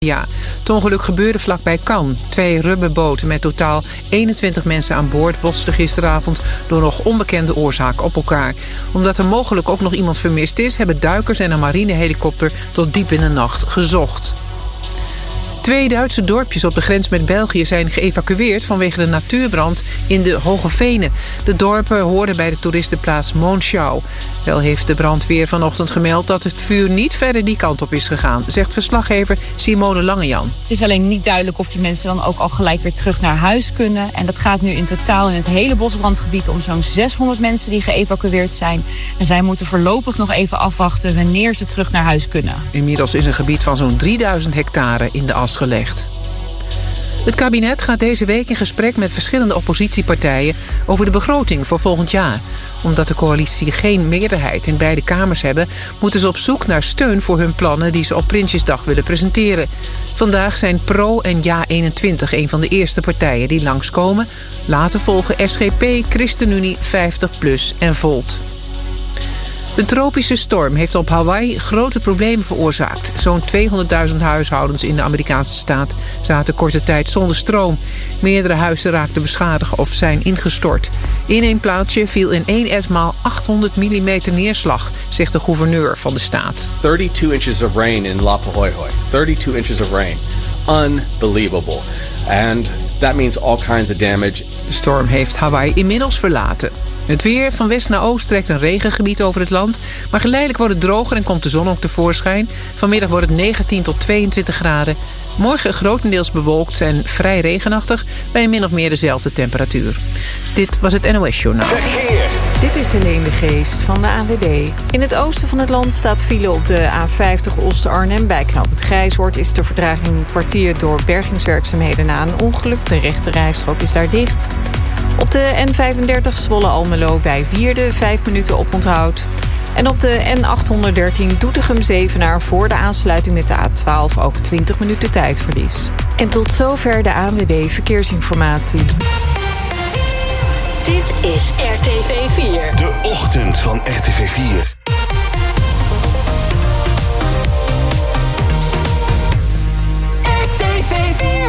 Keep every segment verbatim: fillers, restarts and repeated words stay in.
Ja, het ongeluk gebeurde vlakbij Cannes. Twee rubberboten met totaal eenentwintig mensen aan boord botsten gisteravond door nog onbekende oorzaak op elkaar. Omdat er mogelijk ook nog iemand vermist is, hebben duikers en een marinehelikopter tot diep in de nacht gezocht. Twee Duitse dorpjes op de grens met België zijn geëvacueerd vanwege de natuurbrand in de Hoge Venen. De dorpen hoorden bij de toeristenplaats Monschau. Wel heeft de brandweer vanochtend gemeld dat het vuur niet verder die kant op is gegaan, zegt verslaggever Simone Langejan. Het is alleen niet duidelijk of die mensen dan ook al gelijk weer terug naar huis kunnen. En dat gaat nu in totaal in het hele bosbrandgebied om zo'n zeshonderd mensen die geëvacueerd zijn. En zij moeten voorlopig nog even afwachten wanneer ze terug naar huis kunnen. Inmiddels is een gebied van zo'n drieduizend hectare in de as gelegd. Het kabinet gaat deze week in gesprek met verschillende oppositiepartijen over de begroting voor volgend jaar. Omdat de coalitie geen meerderheid in beide kamers hebben, moeten ze op zoek naar steun voor hun plannen die ze op Prinsjesdag willen presenteren. Vandaag zijn Pro en Ja eenentwintig een van de eerste partijen die langskomen. Later volgen S G P, ChristenUnie, vijftig plus en Volt. Een tropische storm heeft op Hawaii grote problemen veroorzaakt. Zo'n tweehonderdduizend huishoudens in de Amerikaanse staat zaten korte tijd zonder stroom. Meerdere huizen raakten beschadigd of zijn ingestort. In één plaatsje viel in één etmaal achthonderd millimeter neerslag, zegt de gouverneur van de staat. thirty-two inches of rain in Lapahoihoi. thirty-two inches of rain. Unbelievable. And that means all kinds of damage. De storm heeft Hawaii inmiddels verlaten. Het weer van west naar oost trekt een regengebied over het land. Maar geleidelijk wordt het droger en komt de zon ook tevoorschijn. Vanmiddag wordt het negentien tot tweeëntwintig graden. Morgen grotendeels bewolkt en vrij regenachtig bij min of meer dezelfde temperatuur. Dit was het N O S-journaal. Verkeer. Dit is Helene de Geest van de A N W B. In het oosten van het land staat file op de A vijftig Oost-Arnhem. Bij knooppunt Grijzoord is de vertraging een kwartier door bergingswerkzaamheden na een ongeluk. De rechte rijstrook is daar dicht. Op de N vijfendertig Zwolle-Almelo bij Wierde vijf minuten oponthoud. En op de N achthonderddertien Doetinchem-Zevenaar voor de aansluiting met de A twaalf ook twintig minuten tijdverlies. En tot zover de A N W B Verkeersinformatie. Dit is R T V vier. De ochtend van R T V vier. R T V vier.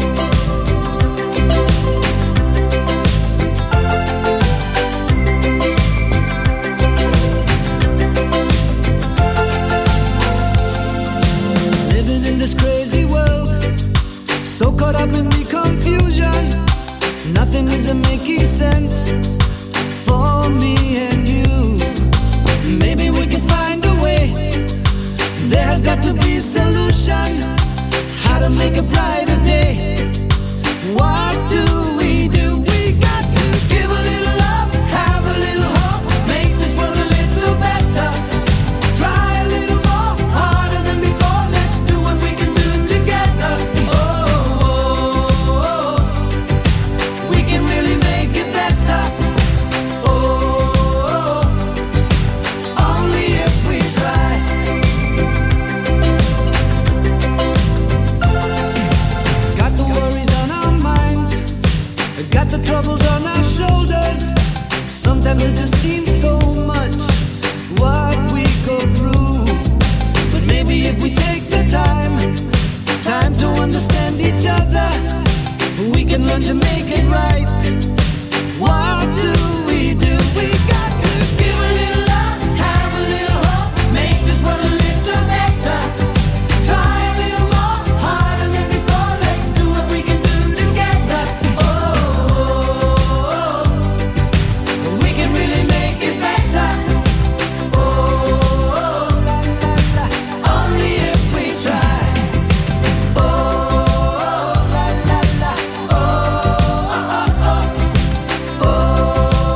This crazy world, so caught up in the confusion, nothing is making sense for me and you. Maybe we can find a way, there's got to be a solution, how to make a brighter day. What do we do? We got to give a little love, have a little hope, make this world a little better. Try a little more, harder than before, let's do what we can do together. Oh, oh, oh, we can really make it better. Oh, oh, only if we try. Got the worries on our minds, got the troubles on our shoulders. Sometimes it just seems so much what we go through. But maybe if we take the time, time to understand each other, we can learn to make it right. What do we do? We got to give a little love, have a little hope, make this world a little better. Try a little more, harder than before, let's do what we can do together. Oh, oh, oh, we can really make it better. Oh, oh, la, la, la, only if we try. Oh, oh, la, la, la, oh, oh, oh, oh, oh,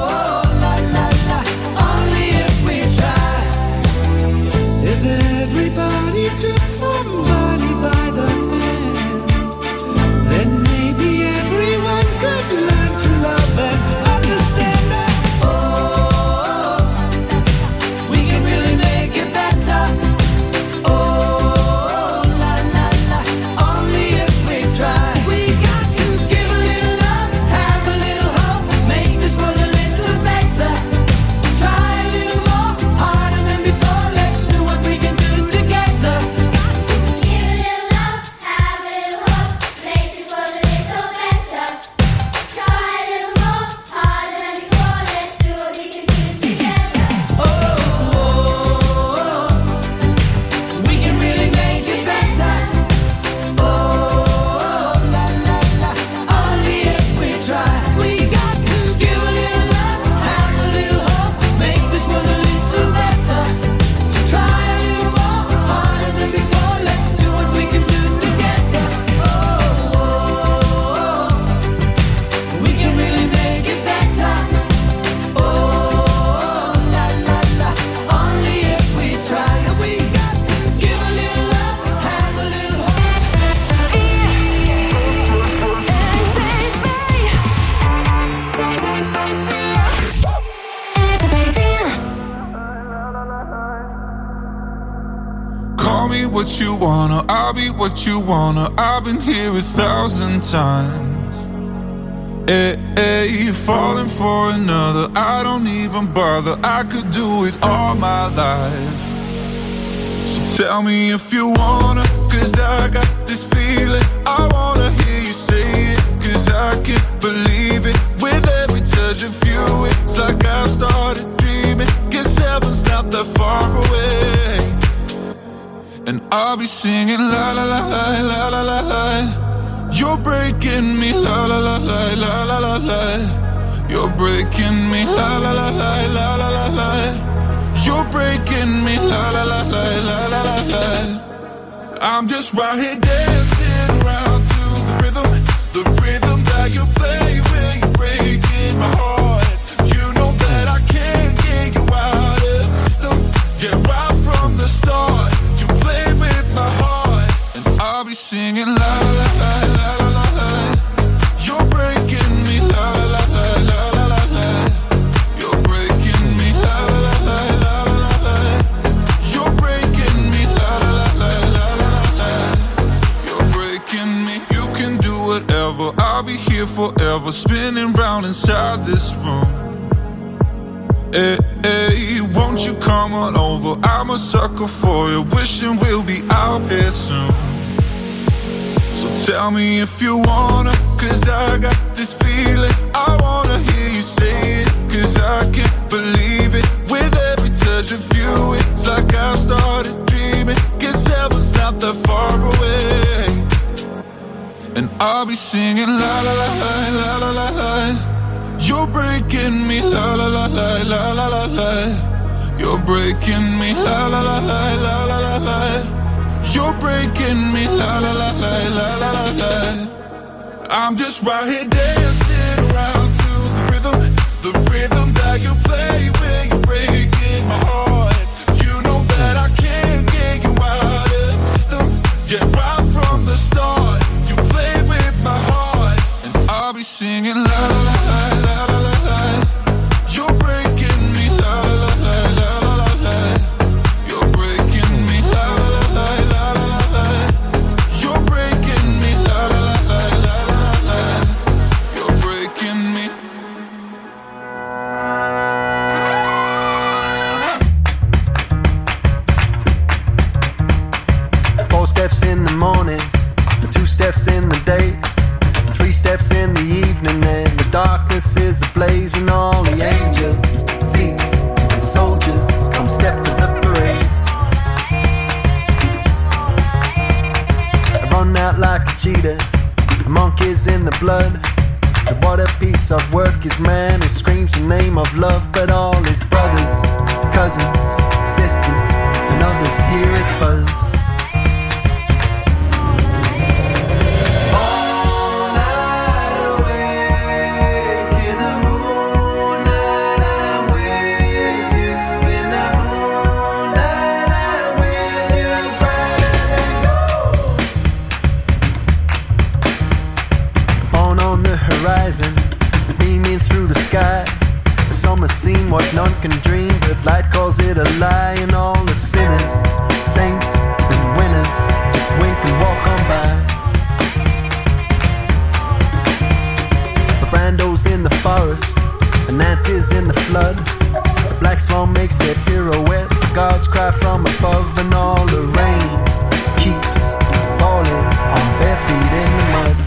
what you wanna, I'll be what you wanna. I've been here a thousand times. Hey, hey, you're falling for another, I don't even bother. I could do it all my life. So tell me if you wanna, cause I got this feeling. I wanna hear you say it, cause I can't believe it. With every touch of you, it's like I've started dreaming. Guess heaven's not that far away. And I'll be singing la la la la la la la la. You're breaking me, la la la la la la la la. You're breaking me, la la la la la la la la. You're breaking me, la la la la la la la la. I'm just right here dancing around to the rhythm, the rhythm that you play when you're breaking my heart. You know that I can't get you out of the system. Yeah, right from the start, you play with my heart, and I'll be singing la la la la la la la. You're breaking me, la la la la la la la. You're breaking me, la la la la la la la. You're breaking me, la la la la la la la. You're breaking me. You can do whatever, I'll be here forever, spinning round inside this room. Hey, hey, won't you come on over? I'm a sucker for you, wishing we'll be out here soon. So tell me if you wanna, cause I got this feeling. I wanna hear you say it, cause I can't believe it. With every touch of you, it's like I've started dreaming. Guess heaven's not that far away. And I'll be singing la la la la la la la la. You're breaking me, la la la la la la la la. You're breaking me, la la la la la la la la. You're breaking me, la la la la la la la la. I'm just right here dancing around to the rhythm, the rhythm that you play when you're breaking my heart. You know that I can't get you out of the system. Yeah, right from the start, you play with my heart, and I'll be singing la la la la la la la la. You're breaking me, la la la la la la la. You're breaking me, la la la la la la la la. You're breaking me, la la la la la la la la. You're breaking me. Four steps in the morning, two steps in the day, three steps in the evening, and the darkness is ablaze, and all the angels, seats, and soldiers come step to the parade. I run out like a cheetah, the monkey's in the blood. And what a piece of work is man who screams the name of love, but all his brothers, cousins, sisters, and others hear his fuzz. Beaming through the sky, the summer scene what none can dream, but light calls it a lie, and all the sinners, saints and winners just wink and walk on by. The Brando's in the forest, and Nancy's in the flood. The black swan makes a pirouette, the gods cry from above, and all the rain keeps falling on bare feet in the mud.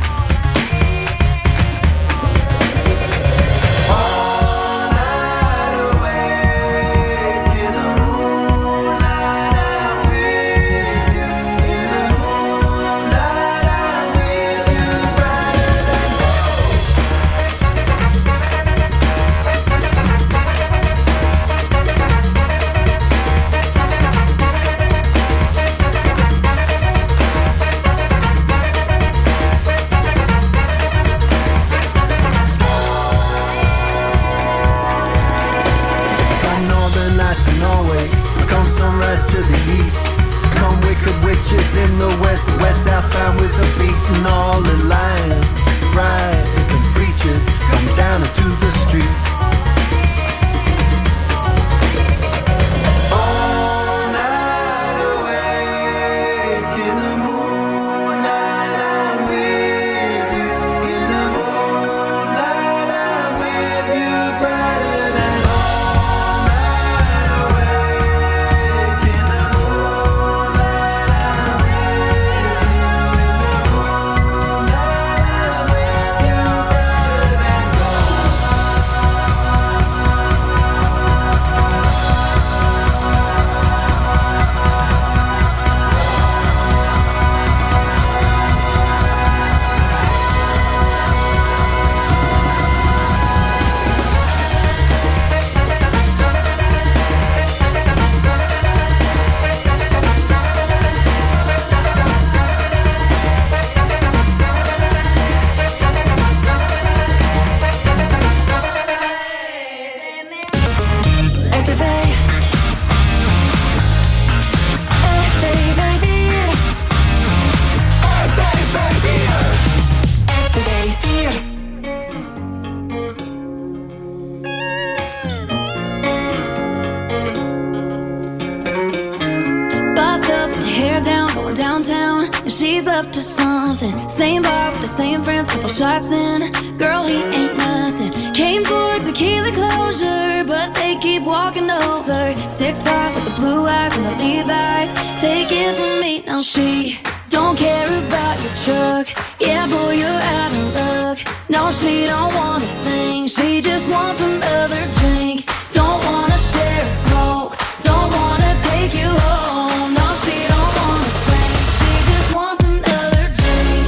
he's up to something. Same bar with the same friends, couple shots in. Girl, he ain't nothing. Came for tequila closure, but they keep walking over. Six five with the blue eyes and the Levi's. Take it from me, now she don't care about your truck. Yeah, boy, you're out of luck. No, she don't want a thing. She just wants another drink. Don't wanna share a smoke. Don't wanna take you home. No, she don't want a thing. She just wants another drink.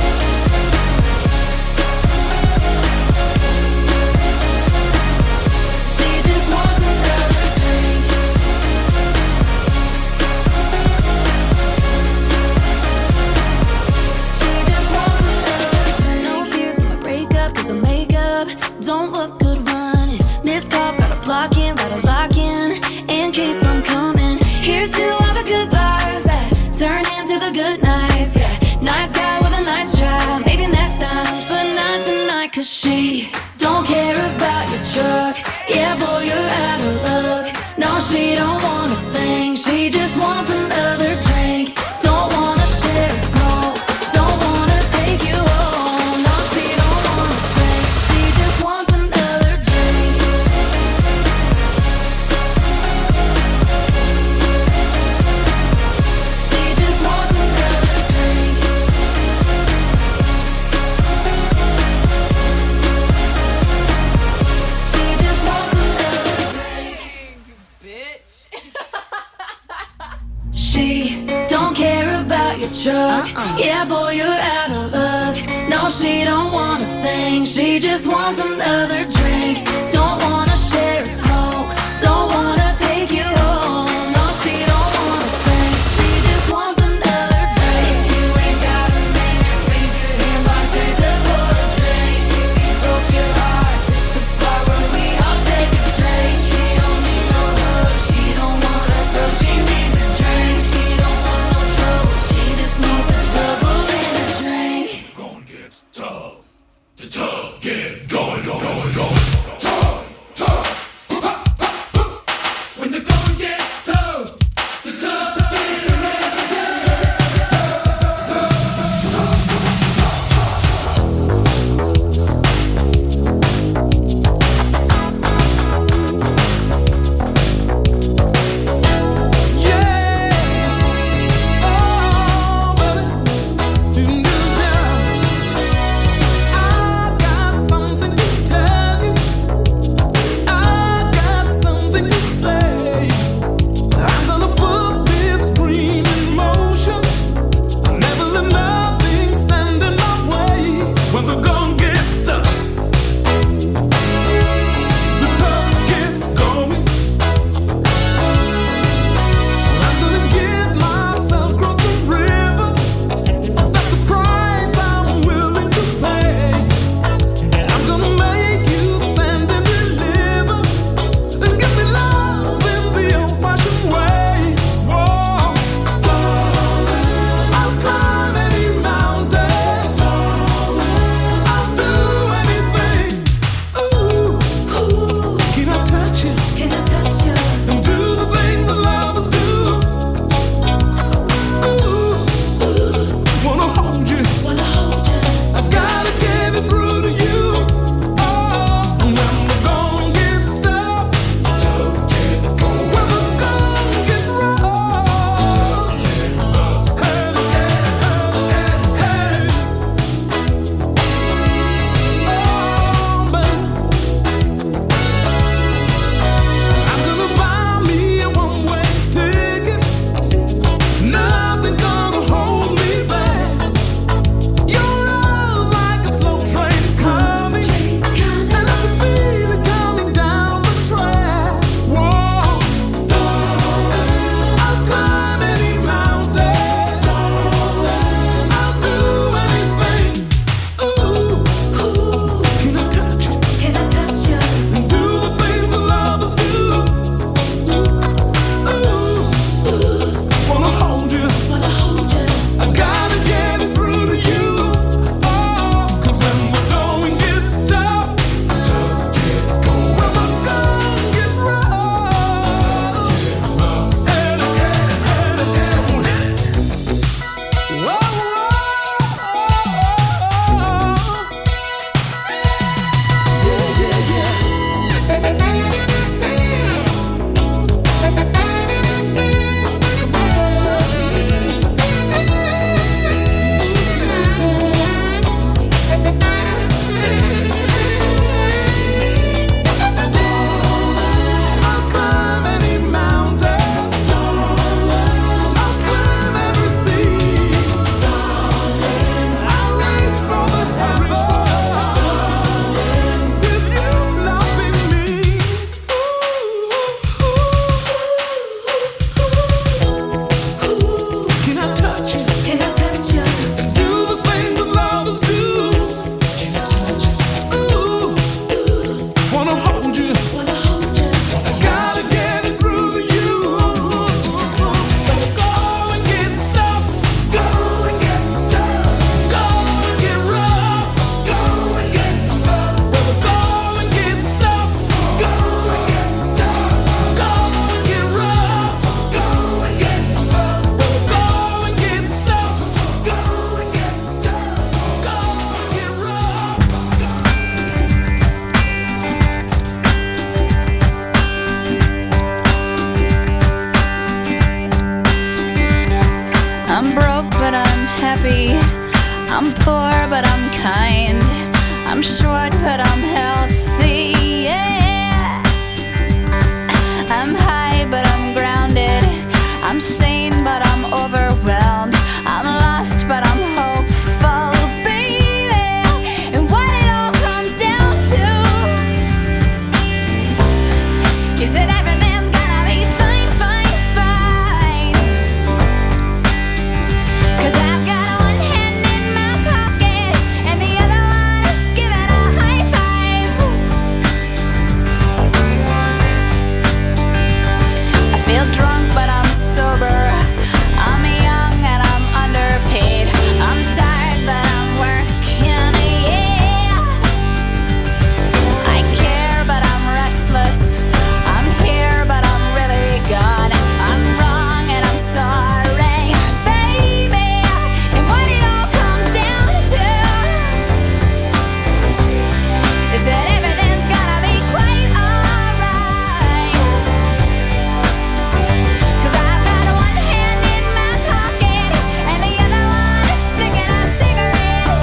She just wants another drink. She just wants another drink. No tears in my breakup, 'cause the makeup don't look good running. Missed calls, gotta block in, gotta lock in, and keep on coming. Here's to all the goodbyes that turn into the good nights. Yeah, nice guy with a nice try. Maybe next time, but not tonight, 'cause she don't care about your truck. Yeah, boy, you're out of luck. No, she don't want a thing. She just wants another drink. Don't wanna share a smoke. Don't wanna take you home. No, she don't want a thing. She just wants another drink. She just wants another drink. She just wants another drink. Bitch. She don't care about your truck. Yeah, boy, you're out of luck. No, she don't want a thing. She just wants another drink. Don't wanna share a smoke. Don't wanna take you home. No, she don't want a thing. She just wants another drink. If you ain't got a man, raise your hand, bartender, pour a drink. If you broke your heart, this the bar where we all take a drink. She don't need no hug. She don't want a girl. She needs a drink. She don't want no trouble. She just needs a double in a drink. Going gets tough. The tough get going, going, going. I'm poor, but I'm kind. I'm short, but I'm healthy, yeah. I'm high, but I'm grounded. I'm sane, but I'm overwhelmed. I'm lost, but I'm hopeful, baby. And what it all comes down to is that everything's gonna be fine, fine, fine. 'Cause I've got one hand in my pocket and the other one is giving a high five. I feel drunk, but I'm sober. I'm young and I'm underpaid. I'm tired, but I'm working, yeah. I care, but I'm restless. I'm here, but I'm really gone. I'm wrong and I'm sorry, baby. And what it all comes down to is that everything's gonna be quite alright. 'Cause I've got one hand in my pocket and the other one is flicking a cigarette.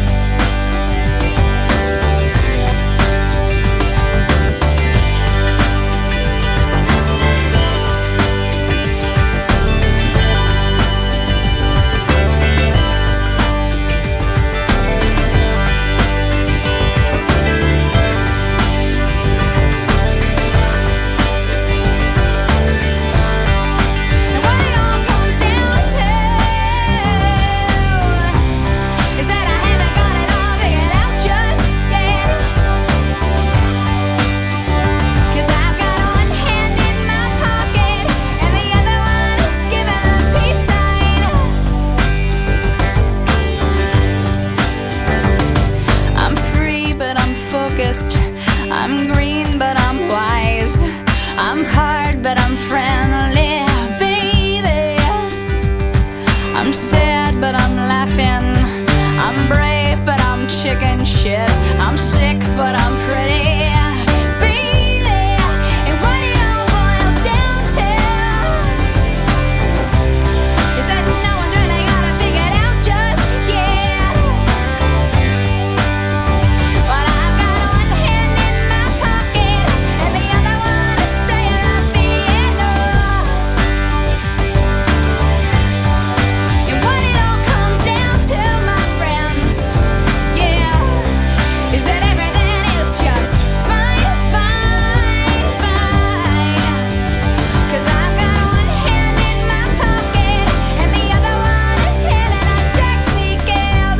And what it all comes down to is that I haven't got it all figured out just yet. 'Cause I've got one hand in my pocket and the other one is giving a peace sign. I'm free, but I'm focused. I'm green, but I'm wise. I'm hard, but I'm friendly, baby. I'm sad, but I'm laughing. I'm brave, but I'm chicken shit. I'm sick, but I'm pretty, baby. And what it all boils down to is that no one's really got it figured out just yet. But I've got one hand in my pocket and the other one is playing the piano. And what it all comes down to, my friends, yeah, is that everything is just fine, fine, fine. 'Cause I've got one hand in my pocket and the other one is hailing a taxi cab.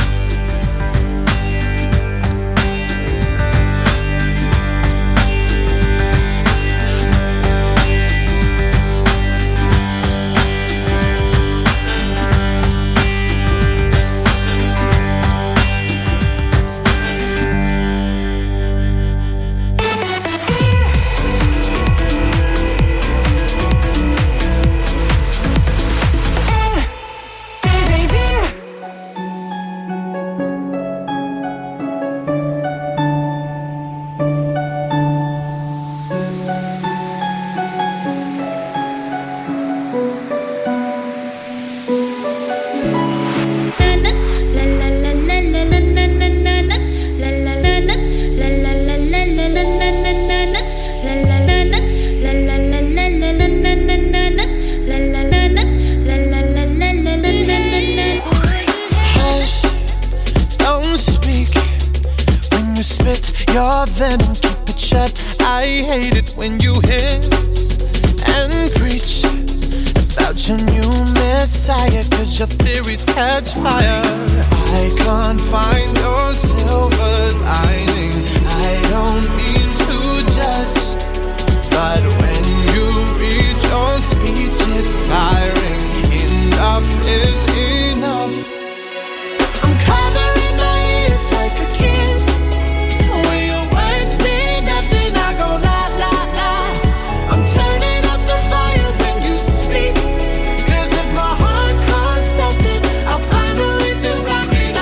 Hush, don't speak when you spit your venom, keep it shut. I hate it when you hiss and preach about your new messiah, 'cause your theories catch fire. I can't find your silver lining. I don't mean to judge, but when you read your speech, it's tiring. Enough is enough. I'm covering my ears like a kid. When your words mean nothing, I go la la la. I'm turning up the volume when you speak, 'cause if my heart can't stop it, I'll find a way to rock it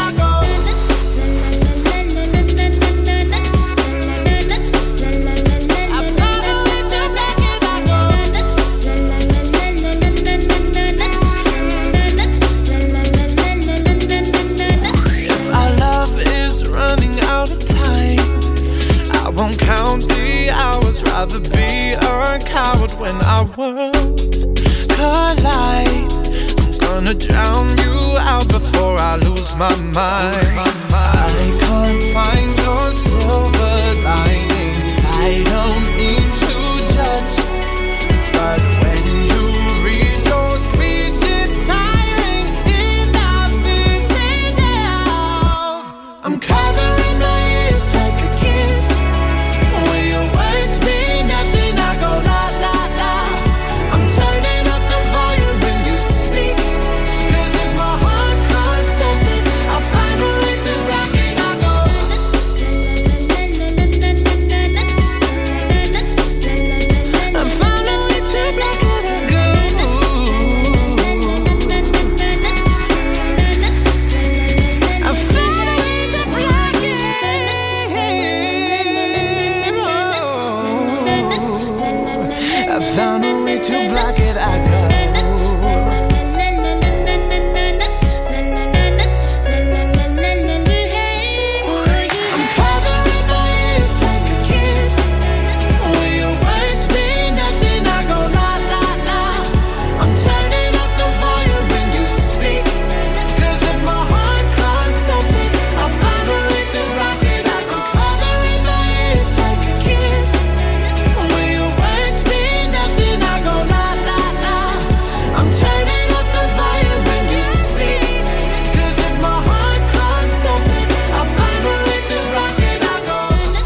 mind. I can't find your silver lining. I don't mean to judge, but when you read your speech, it's tiring. Enough is enough. I'm covering my ears like a kid. When your words mean nothing, I go la la la. I'm turning up the volume when you speak, 'cause if my heart can't stop it, I'll find a way to rock it. I go. I found a way to rock it. I go. I found a way to rock it. I found a way to block it. I go. I'm covering my ears like a kid. When your words mean nothing, I go la la la. I'm turning up the volume when you speak, 'cause if my heart can't stop it, I'll find a way to rock it. I go. Covering my ears like a kid. When your words mean nothing, I go la la la. I'm turning up the volume when you speak, 'cause if my heart can't stop it, I'll find a way to rock it. I go.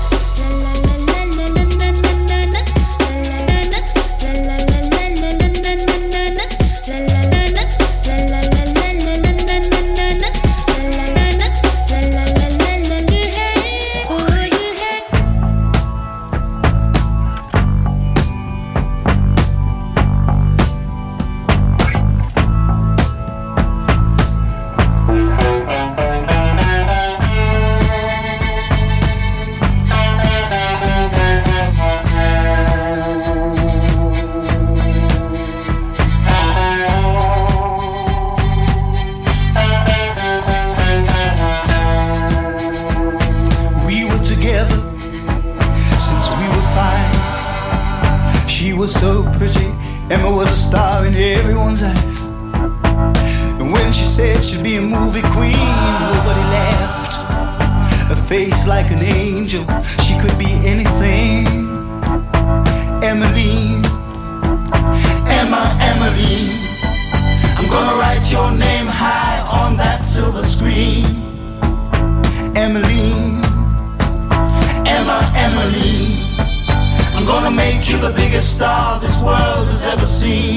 We were together since we were five. She was so pretty, Emma was a star in everyone's eyes. And when she said she'd be a movie queen, nobody laughed. A face like an angel, she could be anything. Emmeline, Emma, Emmeline, I'm gonna write your name high on that silver screen. Emmeline, Emma, Emmeline, I'm gonna make you the biggest star this world has ever seen.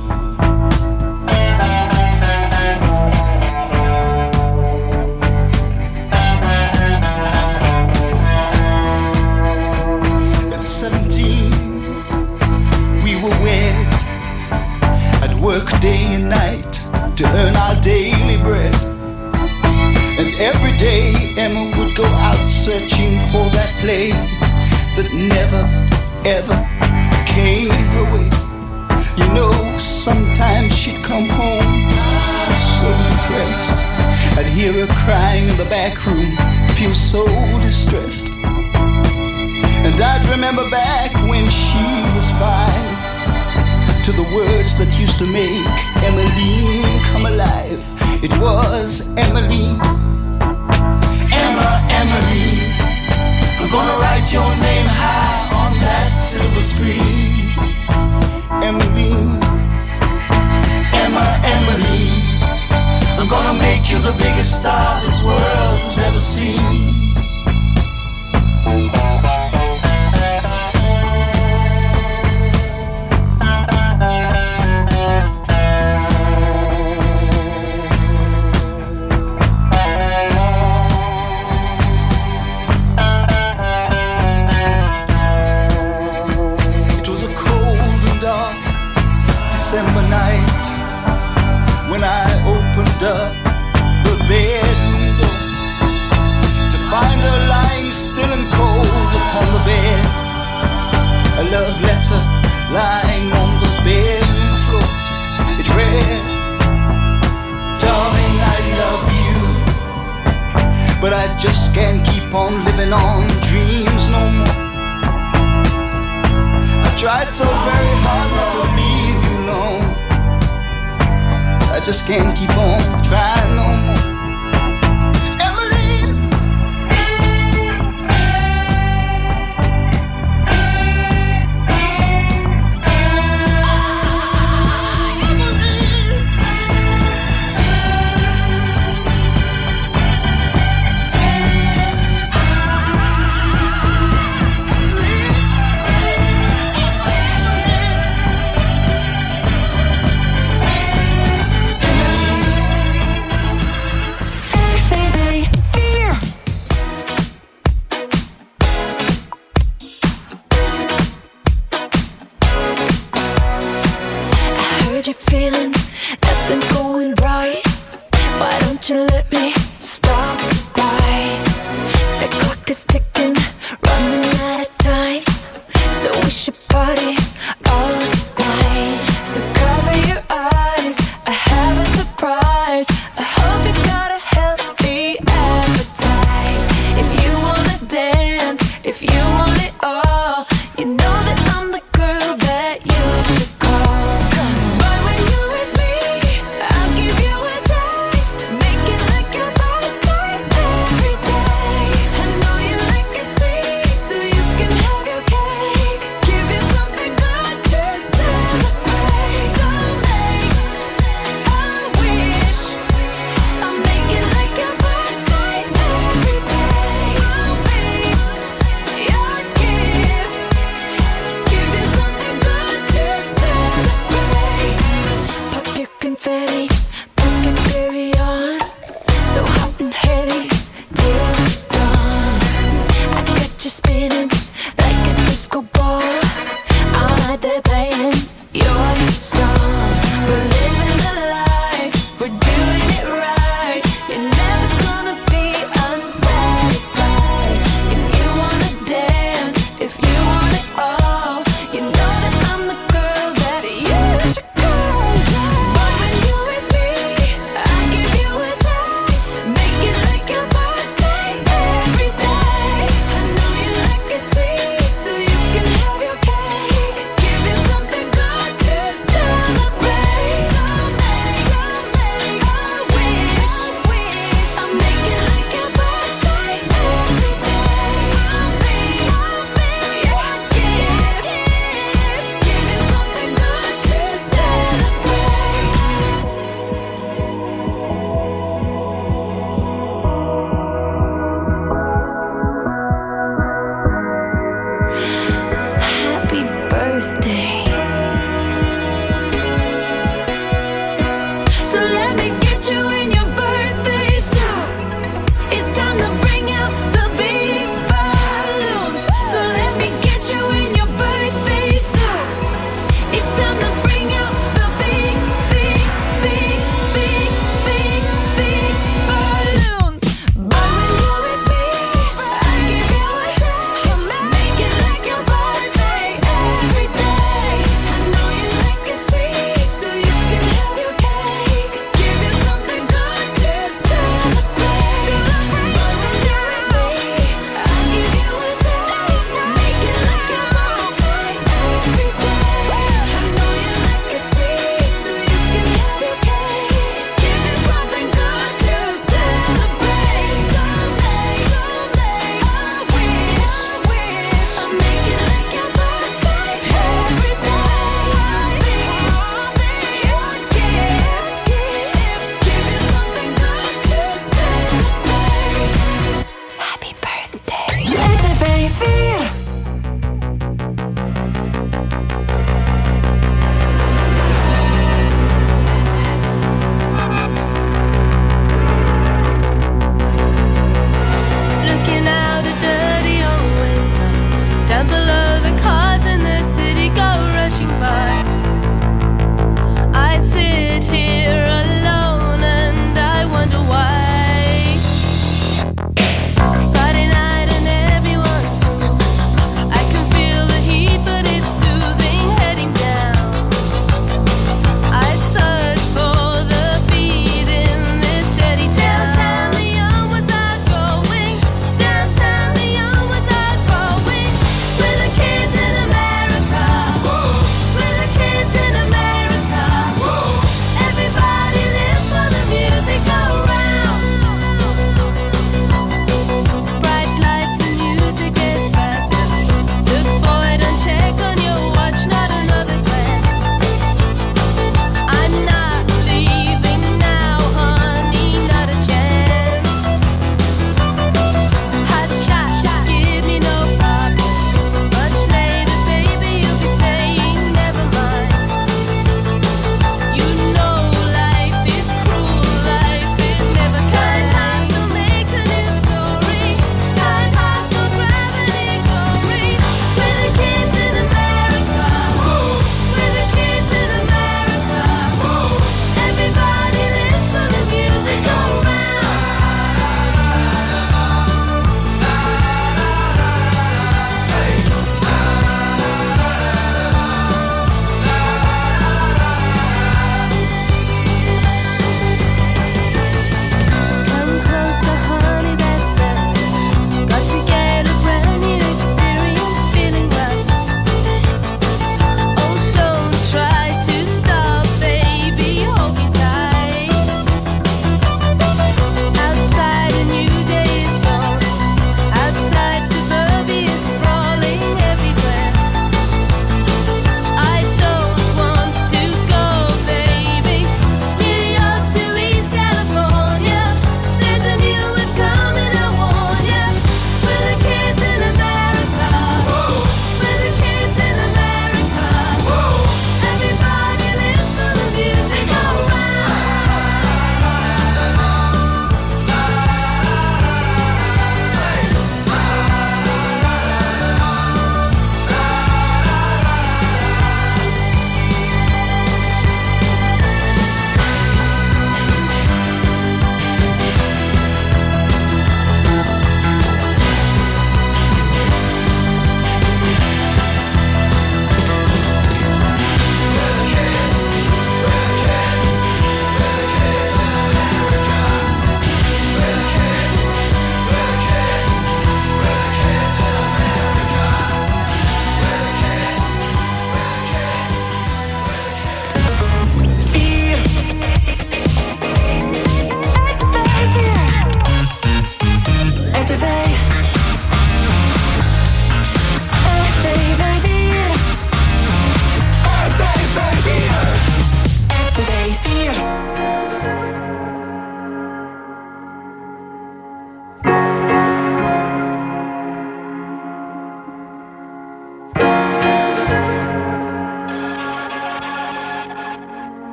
At seventeen, we were wed. I'd work day and night to earn our daily bread. And every day Emma would go out searching for that play that never, ever came her way. You know, sometimes she'd come home so depressed. I'd hear her crying in the back room, feel so distressed. And I'd remember back when she was five, to the words that used to make Emmeline come alive. It was Emmeline, Emma, Emmeline, I'm gonna write your name high on that silver screen. Emmeline, Emma, Emmeline, I'm gonna make you the biggest star this world has ever seen. December night when I opened up the bedroom door to find her lying still and cold upon the bed. A love letter lying on the bedroom floor. It read, "Darling, I love you, but I just can't keep on living on dreams no more. I tried so very hard not to leave you alone. I just can't keep on trying no more. It's time to bring out the big balloons. So let me get you in your birthday suit. It's time to bring out the big, big, big, big, big, big balloons. But when you're with me, I give you a taste. Make it like your birthday every day. I know you like it sweet, so you can have your cake. Give you something good to celebrate. Celebrate.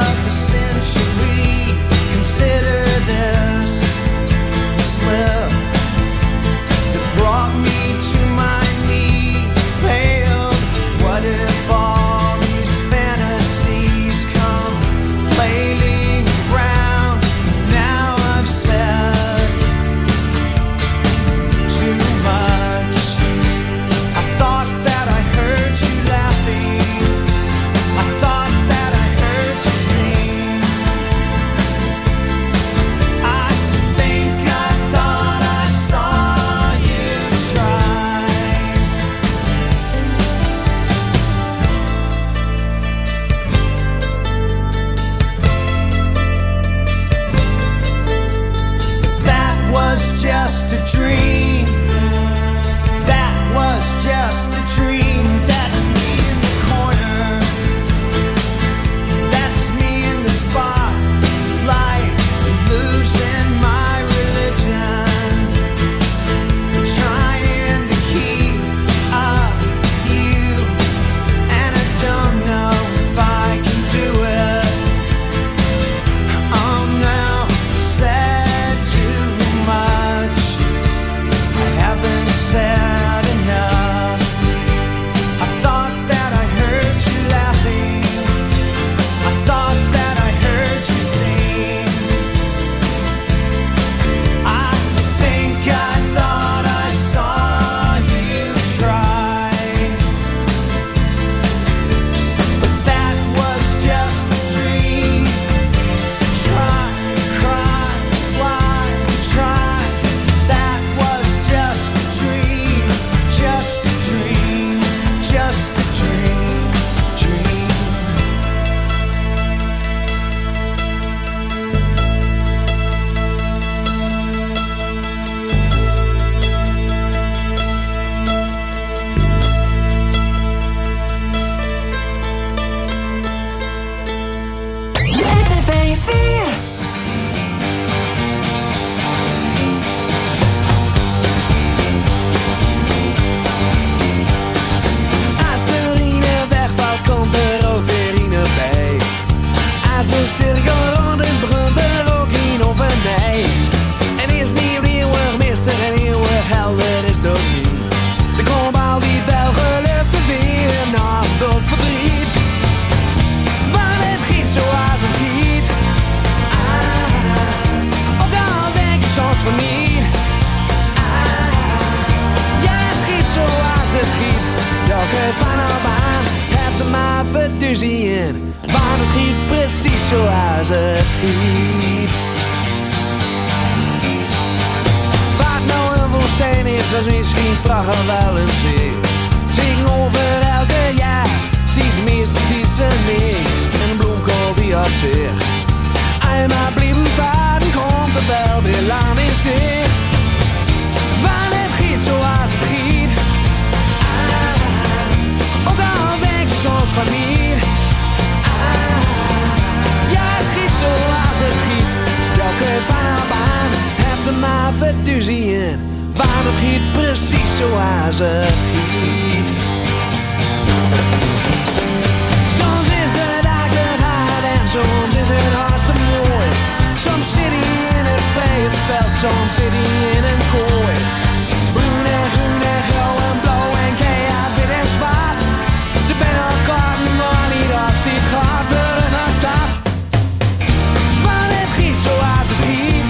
of the century. Consider this slip that brought me to my knees, paled. What if all these fantasies come flailing around? Now I've said too much. I thought that I heard you laughing. I thought that I heard you sing. I think I thought I saw you try. That was just a dream. That was just a dream. That's me in the corner. That's me in the spotlight, losing my religion, trying to keep up with you, and I don't know if I can do it. I'm now said too much. I haven't said enough. I thought that I heard you laughing. I thought that I heard you sing. I think I thought I saw you try. But that was just a dream. Try, cry, why try? That was just a dream. Just a dream. Just a dream. Dream. R T V vier. Als de urine wegvalt, komt er ook weer urine bij. Als de cirkel rond is, begint er ook in of een nee. En is niet eeuwig mistig en eeuwig helder is het ook niet. Er komt altijd wel geluk weer naar dat verdriet. Maar het giet zoals het giet. Ah, ook al denk ik soms van niet. Ah, ja, het giet zoals het giet. Dat ik van op aan heb er maar verduzie in. Maar het giet precies zoals het giet. Wat nou een woestijn is, was misschien vragen wel een zee. Zing over elke jaar, stiet de meeste titsen neer. En een bloemkool die op zich. Eenmaal blijven varen, komt er wel weer lang in zicht. Want het giet zoals het giet. Ah, ook al denk je soms van niet. Ah, ja, het giet zoals het giet. Dat kun je van op aan, heb er maar verduzie in. Want het giet precies zoals het giet. Soms is het eigenlijk hard en soms is het hartstikke mooi. Soms zit hij in het vrije veld, soms zit hij in een kooi. Bruin en groen en grauw en blauw en kea, wit en zwart. De ben elkaar maar niet als die gaat er naar staat. Maar het giet zoals het giet.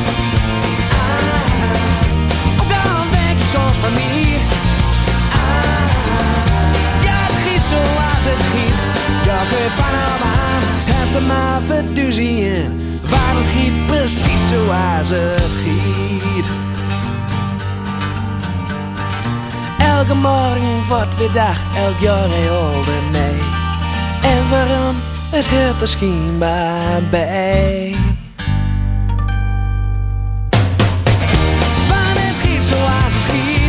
Ah, ook al denk je soms van niet. Ah, ja, het giet zoals het giet. Ja, kun je van hem aan, heb er maar verduzie in. Waar het giet precies zoals het giet. Elke morgen wordt weer dag, elk jaar een oude nee. En waarom? Het hoort er schijnbaar bij. Want het giet zoals het giet.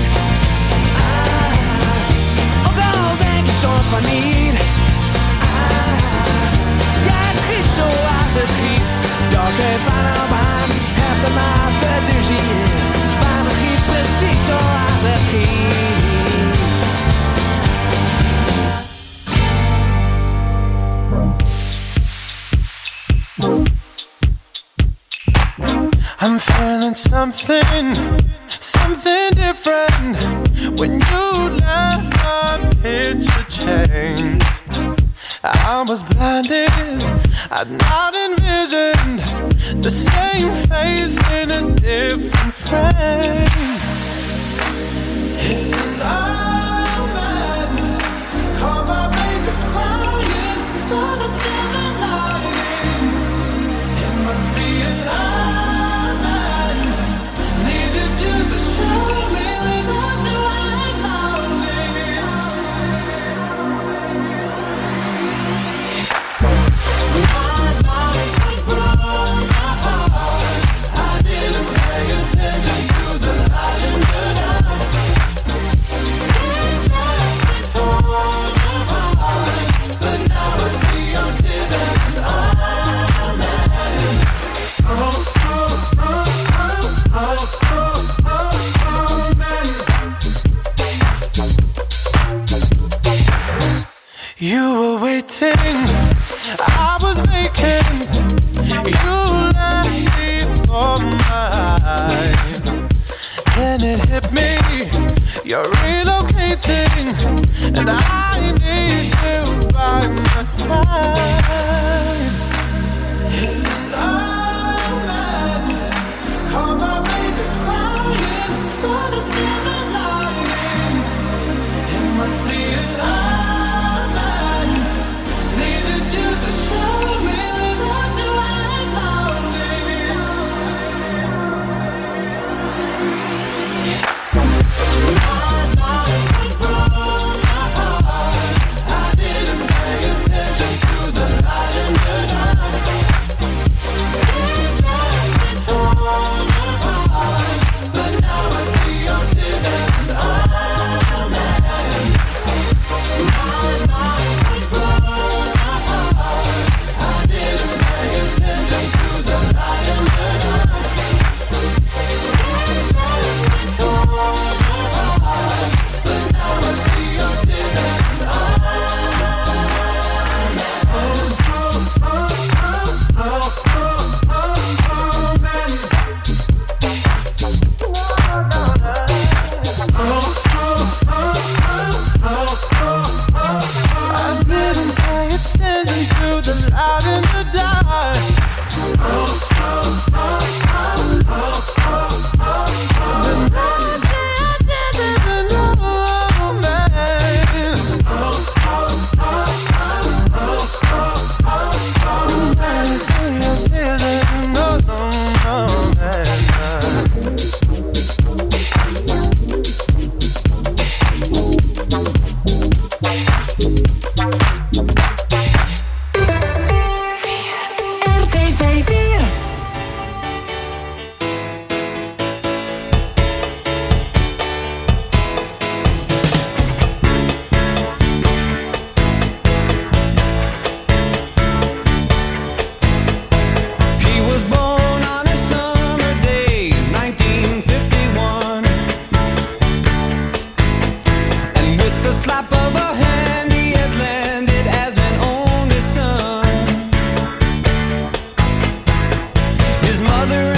Ah, ook al denk je soms van niet. Ah, ja, het giet zoals het giet. Dat kun je van hem aan, heb er maar verduzie in. Want het giet precies zoals het giet. I'm feeling something, something different. When you left, my picture changed. I was blinded, I'd not envisioned the same face in a different frame. It's an old man, call my baby crying, saw the silver lining. It must be an old man, needed you to show me without you I'm lonely. My life was broken, my heart, I didn't pay attention to the light in the dark. It left me torn apart, but now I see your tears and I'm mad. Oh, oh, oh, oh, oh, oh, oh, oh, man. You were waiting, I was vacant. You left before my eyes. Then it hit me, you're relocating, and I need you by my side. It's an old man, call my baby crying, saw the silver lining. It must be an old man, needed you to show me without you I'm lonely. My life was broken, my heart, I didn't pay attention to the light in the dark. It left me torn apart, but now I see your tears and I'm mad. My life was broken, my heart, I didn't pay attention to the light in the dark. It left me torn apart, but now I see your tears and I'm mad. Oh, oh, oh, oh, oh, oh, oh, man. Oh, oh, oh, oh, oh, oh. I didn't pay attention to the light in the dark. Oh, oh, oh, oh, oh, oh, oh. But now I see your tears and I'm mad. Oh, oh, oh, oh, oh, oh, oh. Now I see your tears and I'm mad. R T V vier. He was born on a summer day in nineteen fifty-one, and with the slap of a hand he had landed as an only son. His mother